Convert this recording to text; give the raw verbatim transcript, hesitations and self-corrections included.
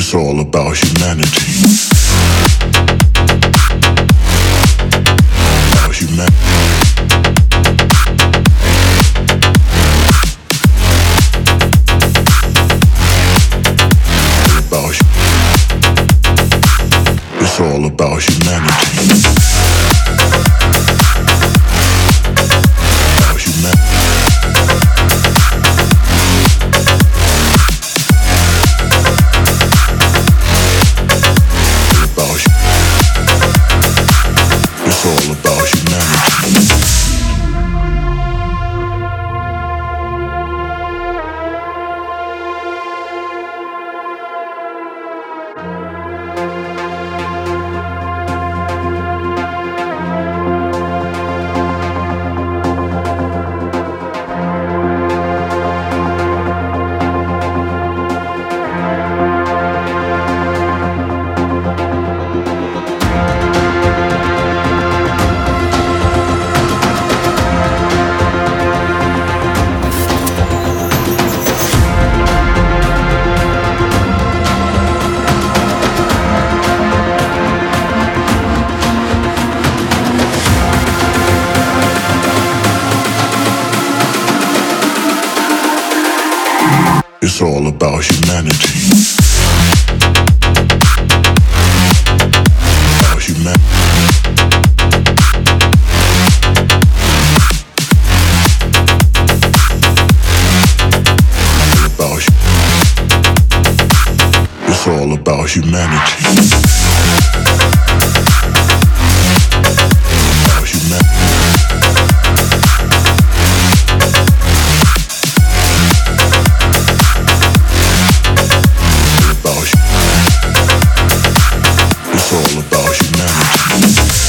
It's all about humanity. About humanity. It's all about humanity. About humanity. About hu- It's all about humanity. It's all about humanity. About humanity. About hu- It's all about humanity.